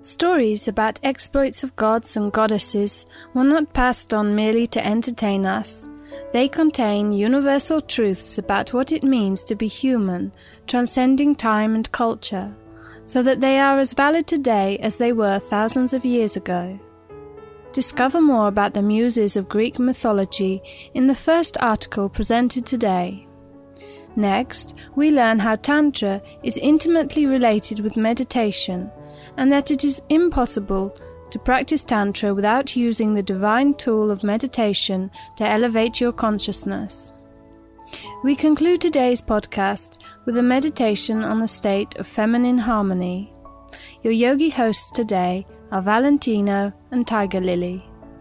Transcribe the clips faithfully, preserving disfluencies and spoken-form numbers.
Stories about exploits of gods and goddesses were not passed on merely to entertain us. They contain universal truths about what it means to be human, transcending time and culture, so that they are as valid today as they were thousands of years ago. Discover more about the muses of Greek mythology in the first article presented today. Next, we learn how Tantra is intimately related with meditation, and that it is impossible to practice Tantra without using the divine tool of meditation to elevate your consciousness. We conclude today's podcast with a meditation on the state of feminine harmony. Your yogi hosts today are Valentino and Tiger Lily.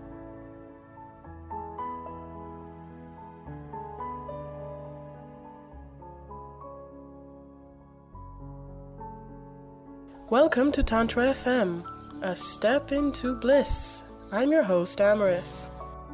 Welcome to Tantra F M, a step into bliss. I'm your host, Amaris.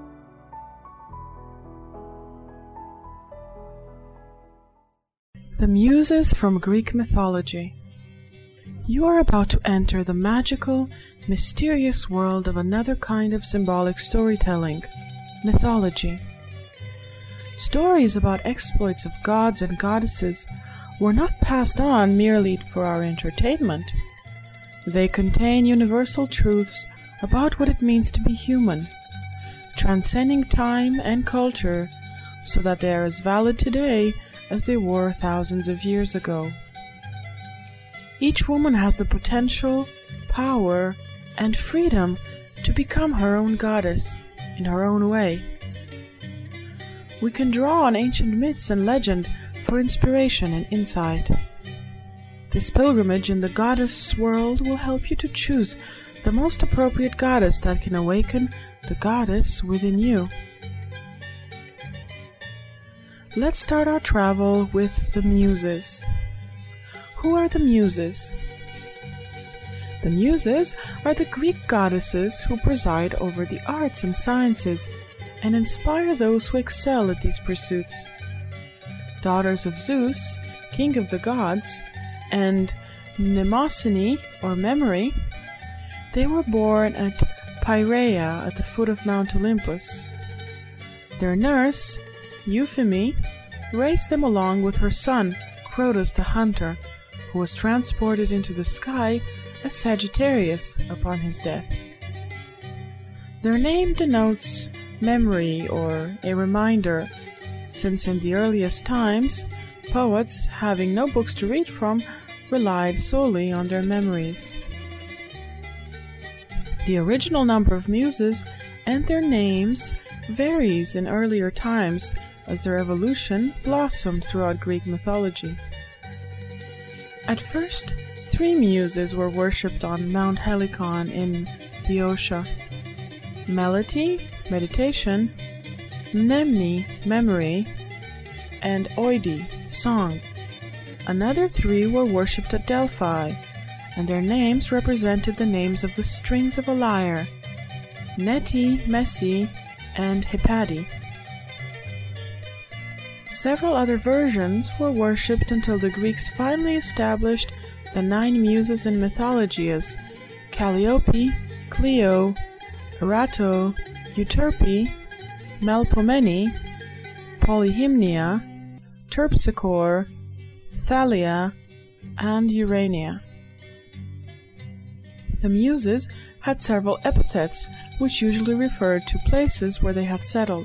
The Muses from Greek mythology. You are about to enter the magical, mysterious world of another kind of symbolic storytelling, mythology. Stories about exploits of gods and goddesses were not passed on merely for our entertainment. They contain universal truths about what it means to be human, transcending time and culture, so that they are as valid today as they were thousands of years ago. Each woman has the potential, power, and freedom to become her own goddess in her own way. We can draw on ancient myths and legend for inspiration and insight. This pilgrimage in the goddess world will help you to choose the most appropriate goddess that can awaken the goddess within you. Let's start our travel with the Muses. Who are the Muses? The Muses are the Greek goddesses who preside over the arts and sciences and inspire those who excel at these pursuits. Daughters of Zeus, king of the gods, and Mnemosyne, or Memory, they were born at Pyrrhaia at the foot of Mount Olympus. Their nurse, Eupheme, raised them along with her son, Crotus the hunter, who was transported into the sky as Sagittarius upon his death. Their name denotes memory or a reminder, since in the earliest times, poets, having no books to read from, relied solely on their memories. The original number of muses and their names varies in earlier times as their evolution blossomed throughout Greek mythology. At first, three muses were worshipped on Mount Helicon in Boeotia: Melite, meditation; Mnemne, memory; and Oide, song. Another three were worshipped at Delphi, and their names represented the names of the strings of a lyre: Neti, Messi, and Hypati. Several other versions were worshipped until the Greeks finally established the nine muses in mythology as Calliope, Clio, Erato, Euterpe, Melpomene, Polyhymnia, Terpsichore, Thalia, and Urania. The Muses had several epithets which usually referred to places where they had settled.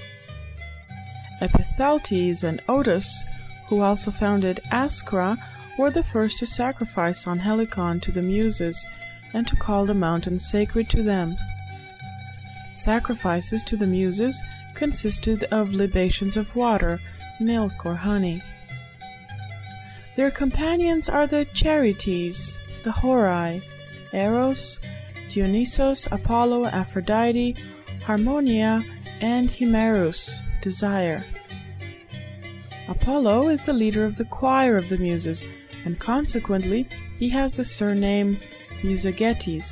Epithaltes and Otus, who also founded Askra, were the first to sacrifice on Helicon to the Muses and to call the mountain sacred to them. Sacrifices to the Muses consisted of libations of water, milk, or honey. Their companions are the Charites, the Horai, Eros, Dionysos, Apollo, Aphrodite, Harmonia, and Himerus, desire. Apollo is the leader of the choir of the Muses, and consequently he has the surname Musagetes.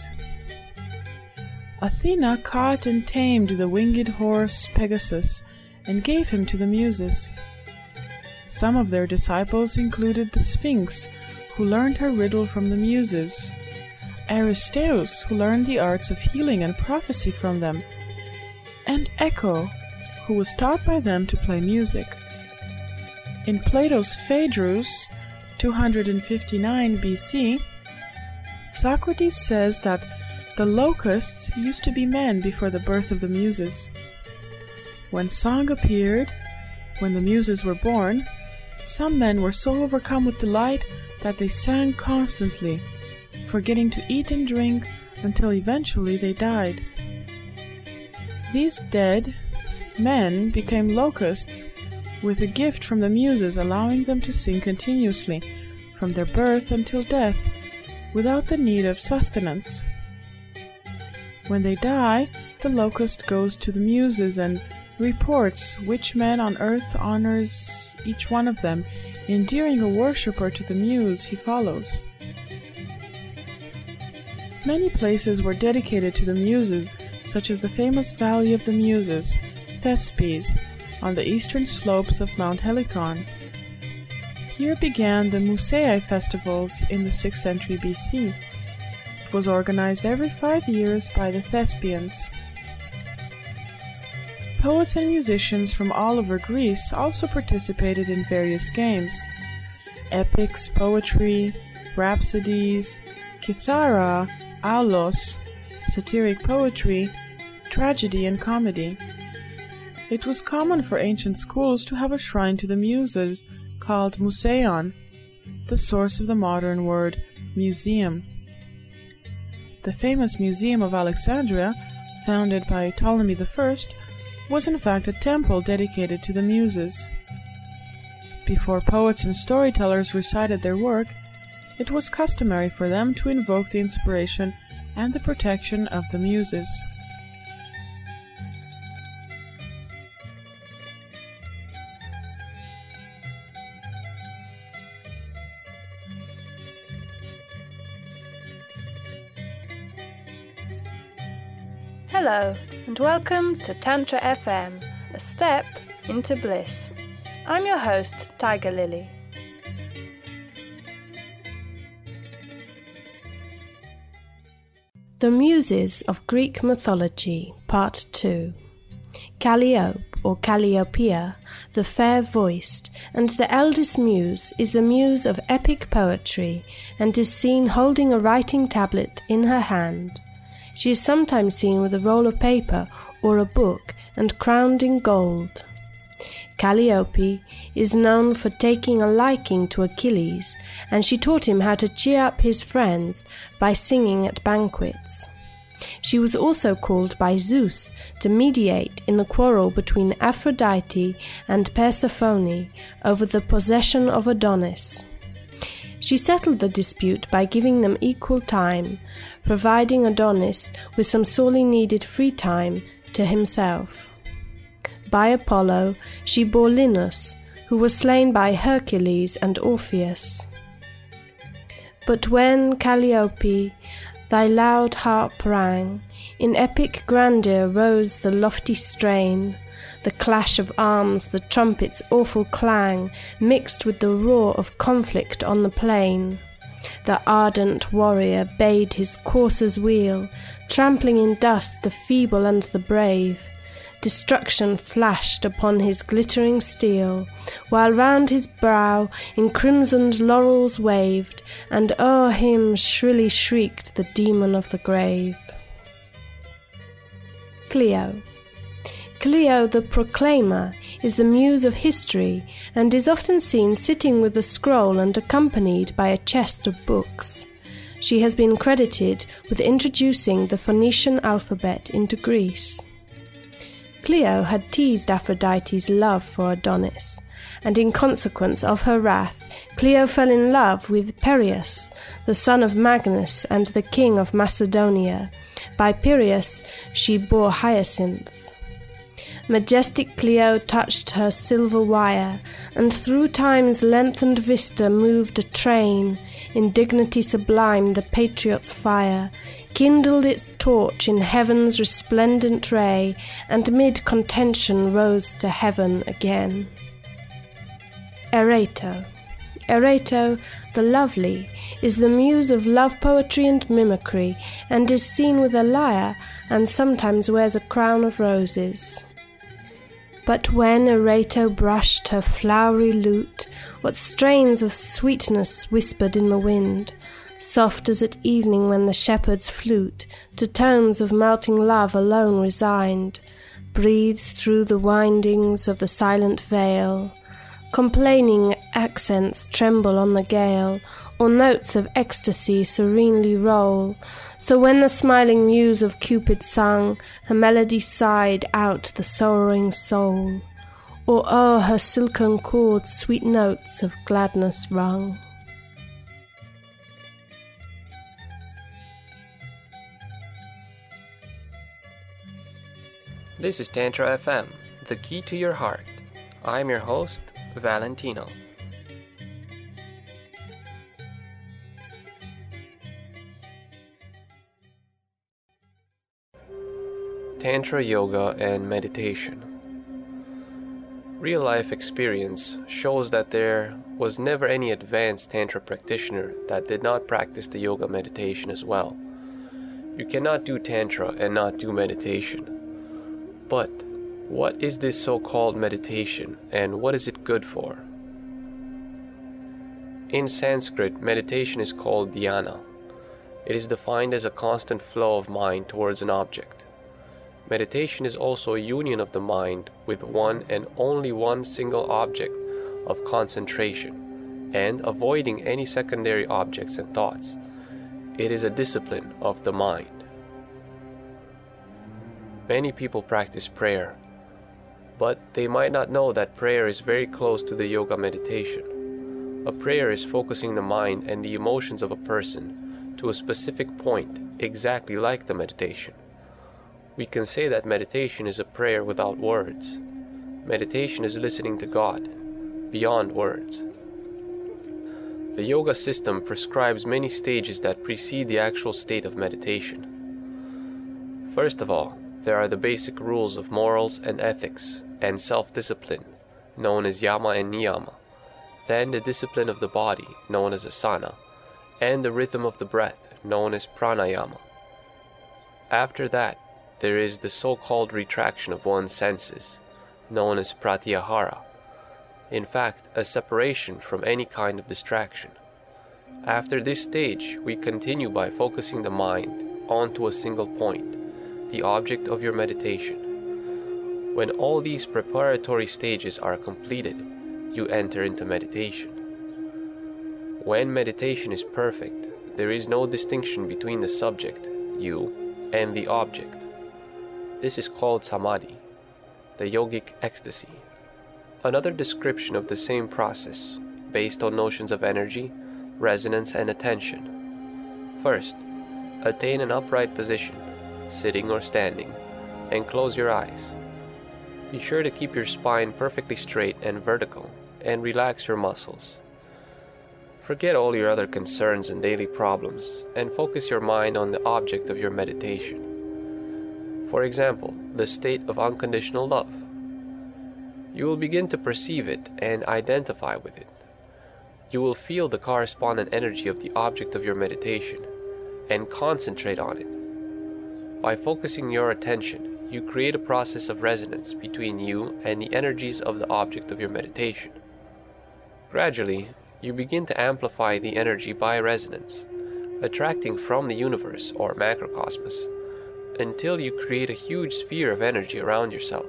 Athena caught and tamed the winged horse Pegasus and gave him to the Muses. Some of their disciples included the Sphinx, who learned her riddle from the Muses, Aristeus, who learned the arts of healing and prophecy from them, and Echo, who was taught by them to play music. In Plato's Phaedrus, two hundred fifty-nine B C, Socrates says that the locusts used to be men before the birth of the Muses. When song appeared, when the Muses were born, some men were so overcome with delight that they sang constantly, forgetting to eat and drink until eventually they died. These dead men became locusts with a gift from the Muses, allowing them to sing continuously from their birth until death without the need of sustenance. When they die, the locust goes to the Muses and reports which man on earth honors each one of them, endearing a worshipper to the muse he follows. Many places were dedicated to the Muses, such as the famous Valley of the Muses, Thespes, on the eastern slopes of Mount Helicon. Here began the Musaeae festivals in the sixth century B C. It was organized every five years by the Thespians. Poets and musicians from all over Greece also participated in various games: epics, poetry, rhapsodies, kithara, aulos, satiric poetry, tragedy, and comedy. It was common for ancient schools to have a shrine to the Muses called Museion, the source of the modern word museum. The famous Museum of Alexandria, founded by Ptolemy the First, was in fact a temple dedicated to the Muses. Before poets and storytellers recited their work, it was customary for them to invoke the inspiration and the protection of the Muses. Hello, and welcome to Tantra F M, a step into bliss. I'm your host, Tiger Lily. The Muses of Greek Mythology, Part two. Calliope, or Calliopeia, the fair-voiced, and the eldest muse, is the muse of epic poetry, and is seen holding a writing tablet in her hand. She is sometimes seen with a roll of paper or a book and crowned in gold. Calliope is known for taking a liking to Achilles, and she taught him how to cheer up his friends by singing at banquets. She was also called by Zeus to mediate in the quarrel between Aphrodite and Persephone over the possession of Adonis. She settled the dispute by giving them equal time, providing Adonis with some sorely needed free time to himself. By Apollo, she bore Linus, who was slain by Hercules and Orpheus. But when, Calliope, thy loud harp rang, in epic grandeur rose the lofty strain, the clash of arms, the trumpet's awful clang, mixed with the roar of conflict on the plain. The ardent warrior bade his coursers wheel, trampling in dust the feeble and the brave. Destruction flashed upon his glittering steel, while round his brow encrimsoned laurels waved, and o'er him shrilly shrieked the demon of the grave. Clio. Clio the Proclaimer is the muse of history, and is often seen sitting with a scroll and accompanied by a chest of books. She has been credited with introducing the Phoenician alphabet into Greece. Clio had teased Aphrodite's love for Adonis, and in consequence of her wrath, Clio fell in love with Peireus, the son of Magnus and the king of Macedonia. By Peireus she bore Hyacinth. Majestic Clio touched her silver wire, and through time's lengthened vista moved a train. In dignity sublime the patriot's fire kindled its torch in heaven's resplendent ray, and mid contention rose to heaven again. Erato. Erato, the lovely, is the muse of love poetry and mimicry, and is seen with a lyre, and sometimes wears a crown of roses. But when Erato brushed her flowery lute, what strains of sweetness whispered in the wind, soft as at evening when the shepherd's flute, to tones of melting love alone resigned, breathed through the windings of the silent vale. Complaining accents tremble on the gale, or notes of ecstasy serenely roll. So when the smiling muse of Cupid sung, her melody sighed out the sorrowing soul, or o'er her silken chords sweet notes of gladness rung. This is Tantra F M, the key to your heart. I'm your host, Valentino. Tantra Yoga and Meditation. Real-life experience shows that there was never any advanced Tantra practitioner that did not practice the yoga meditation as well. You cannot do Tantra and not do meditation. But what is this so-called meditation, and what is it good for? In Sanskrit, meditation is called dhyana. It is defined as a constant flow of mind towards an object. Meditation is also a union of the mind with one and only one single object of concentration, and avoiding any secondary objects and thoughts. It is a discipline of the mind. Many people practice prayer, but they might not know that prayer is very close to the yoga meditation. A prayer is focusing the mind and the emotions of a person to a specific point, exactly like the meditation. We can say that meditation is a prayer without words. Meditation is listening to God, beyond words. The yoga system prescribes many stages that precede the actual state of meditation. First of all, there are the basic rules of morals and ethics and self-discipline, known as yama and niyama. Then the discipline of the body, known as asana, and the rhythm of the breath, known as pranayama. After that, there is the so-called retraction of one's senses, known as pratyahara. In fact, a separation from any kind of distraction. After this stage, we continue by focusing the mind onto a single point, the object of your meditation. When all these preparatory stages are completed, you enter into meditation. When meditation is perfect, there is no distinction between the subject, you, and the object. This is called samadhi, the yogic ecstasy. Another description of the same process, based on notions of energy, resonance, and attention. First, attain an upright position, sitting or standing, and close your eyes. Be sure to keep your spine perfectly straight and vertical, and relax your muscles. Forget all your other concerns and daily problems, and focus your mind on the object of your meditation. For example, the state of unconditional love. You will begin to perceive it and identify with it. You will feel the correspondent energy of the object of your meditation, and concentrate on it. By focusing your attention, you create a process of resonance between you and the energies of the object of your meditation. Gradually, you begin to amplify the energy by resonance, attracting from the universe or macrocosmos, until you create a huge sphere of energy around yourself.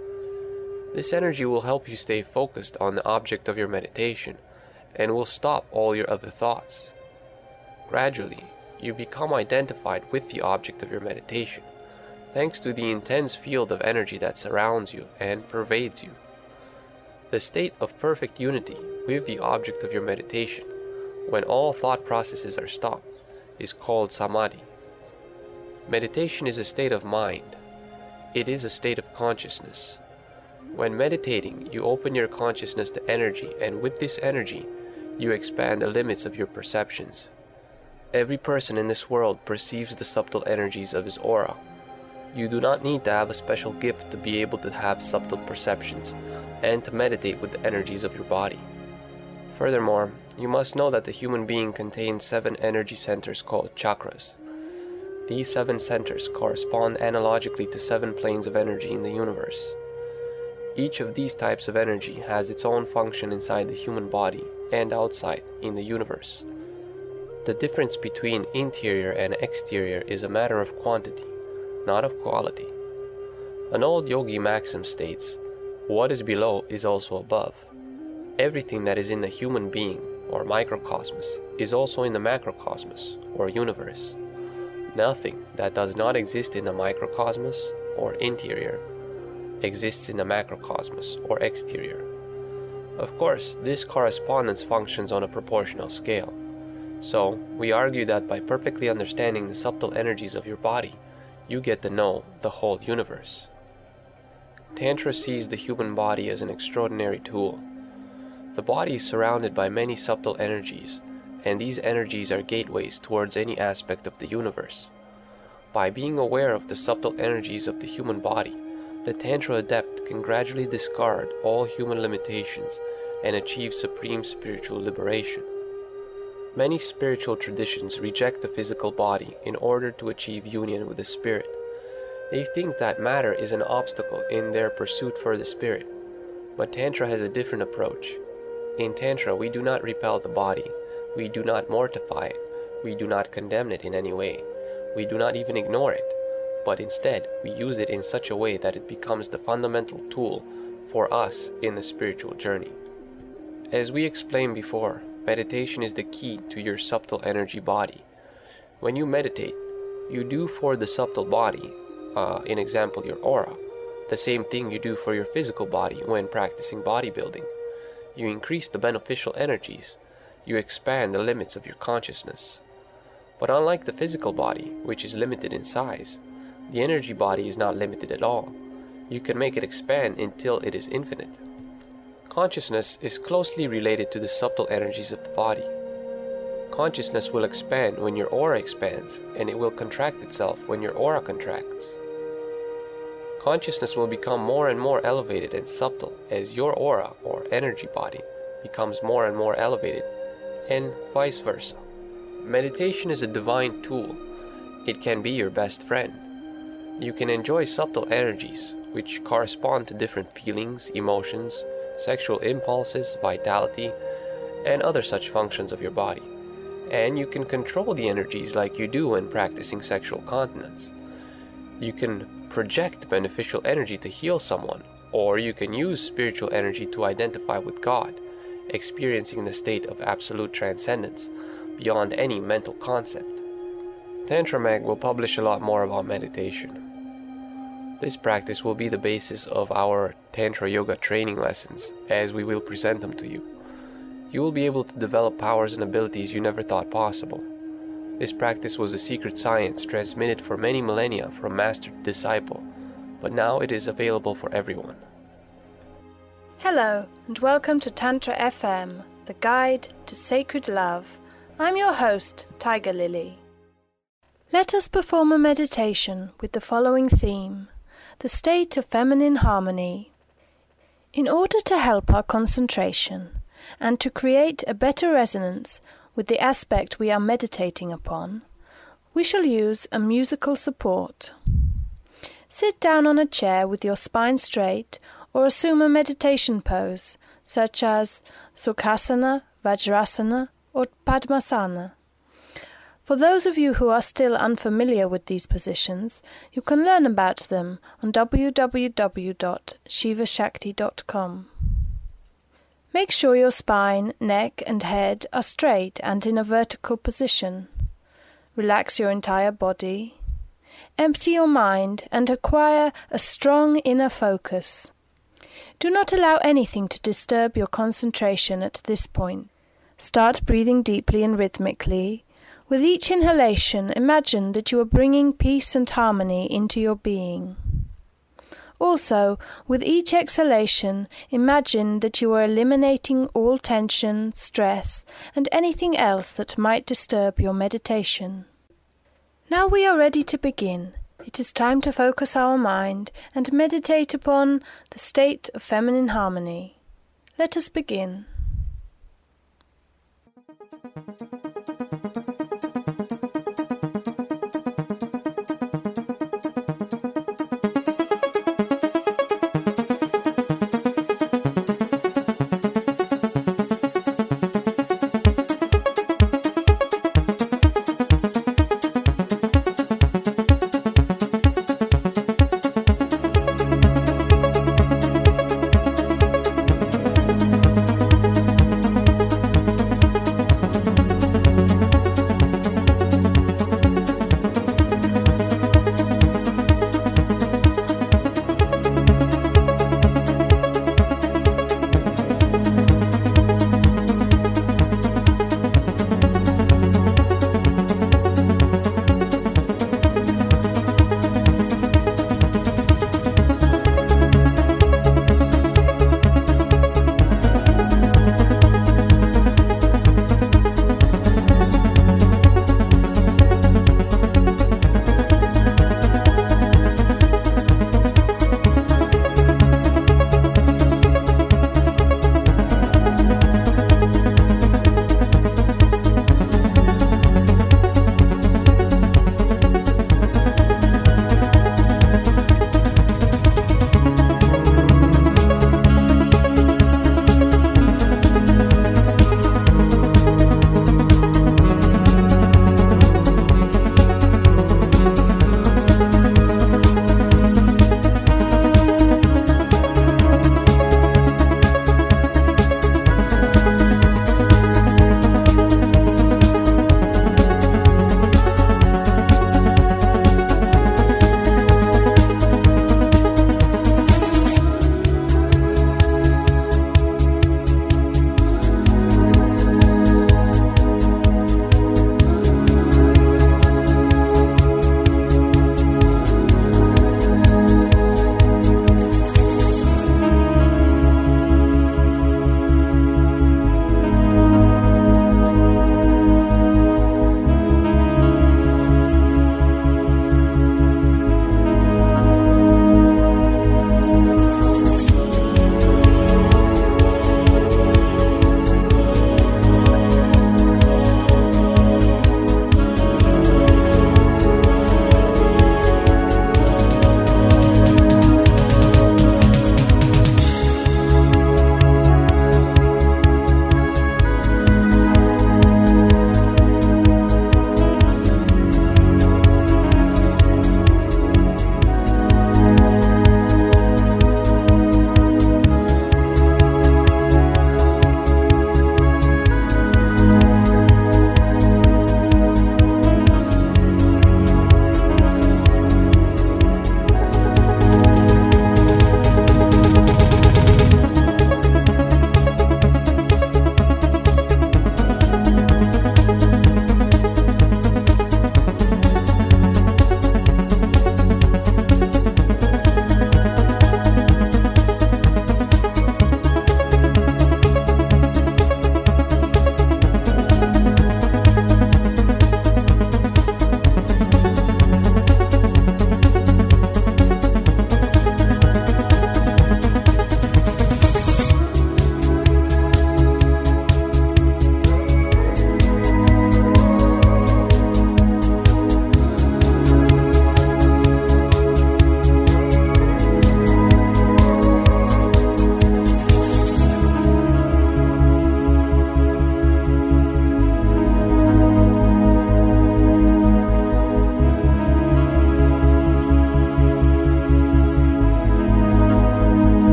This energy will help you stay focused on the object of your meditation and will stop all your other thoughts. Gradually, you become identified with the object of your meditation, thanks to the intense field of energy that surrounds you and pervades you. The state of perfect unity with the object of your meditation, when all thought processes are stopped, is called samadhi. Meditation is a state of mind. It is a state of consciousness. When meditating, you open your consciousness to energy, and with this energy, you expand the limits of your perceptions. Every person in this world perceives the subtle energies of his aura. You do not need to have a special gift to be able to have subtle perceptions and to meditate with the energies of your body. Furthermore, you must know that the human being contains seven energy centers called chakras. These seven centers correspond analogically to seven planes of energy in the universe. Each of these types of energy has its own function inside the human body and outside in the universe. The difference between interior and exterior is a matter of quantity, not of quality. An old yogi maxim states, "What is below is also above." Everything that is in the human being, or microcosmos, is also in the macrocosmos, or universe. Nothing that does not exist in the microcosmos, or interior, exists in the macrocosmos, or exterior. Of course, this correspondence functions on a proportional scale. So, we argue that by perfectly understanding the subtle energies of your body, you get to know the whole universe. Tantra sees the human body as an extraordinary tool. The body is surrounded by many subtle energies, and these energies are gateways towards any aspect of the universe. By being aware of the subtle energies of the human body, the Tantra adept can gradually discard all human limitations and achieve supreme spiritual liberation. Many spiritual traditions reject the physical body in order to achieve union with the spirit. They think that matter is an obstacle in their pursuit for the spirit, but Tantra has a different approach. In Tantra, we do not repel the body, we do not mortify it, we do not condemn it in any way, we do not even ignore it, but instead we use it in such a way that it becomes the fundamental tool for us in the spiritual journey. As we explained before, meditation is the key to your subtle energy body. When you meditate, you do for the subtle body, uh, in example your aura, the same thing you do for your physical body when practicing bodybuilding. You increase the beneficial energies, you expand the limits of your consciousness. But unlike the physical body, which is limited in size, the energy body is not limited at all. You can make it expand until it is infinite. Consciousness is closely related to the subtle energies of the body. Consciousness will expand when your aura expands, and it will contract itself when your aura contracts. Consciousness will become more and more elevated and subtle as your aura, or energy body, becomes more and more elevated, and vice versa. Meditation is a divine tool. It can be your best friend. You can enjoy subtle energies, which correspond to different feelings, emotions, sexual impulses, vitality, and other such functions of your body. And you can control the energies like you do when practicing sexual continence. You can project beneficial energy to heal someone, or you can use spiritual energy to identify with God, experiencing the state of absolute transcendence beyond any mental concept. Tantra Mag will publish a lot more about meditation. This practice will be the basis of our Tantra Yoga training lessons, as we will present them to you. You will be able to develop powers and abilities you never thought possible. This practice was a secret science transmitted for many millennia from master to disciple, but now it is available for everyone. Hello, and welcome to Tantra F M, the guide to sacred love. I'm your host, Tiger Lily. Let us perform a meditation with the following theme: the state of feminine harmony. In order to help our concentration and to create a better resonance with the aspect we are meditating upon, we shall use a musical support. Sit down on a chair with your spine straight, or assume a meditation pose, such as Sukhasana, Vajrasana, or Padmasana. For those of you who are still unfamiliar with these positions, you can learn about them on w w w dot shiva shakti dot com. Make sure your spine, neck and head are straight and in a vertical position. Relax your entire body. Empty your mind and acquire a strong inner focus. Do not allow anything to disturb your concentration at this point. Start breathing deeply and rhythmically. With each inhalation, imagine that you are bringing peace and harmony into your being. Also, with each exhalation, imagine that you are eliminating all tension, stress, and anything else that might disturb your meditation. Now we are ready to begin. It is time to focus our mind and meditate upon the state of feminine harmony. Let us begin.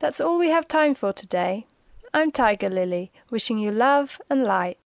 That's all we have time for today. I'm Tiger Lily, wishing you love and light.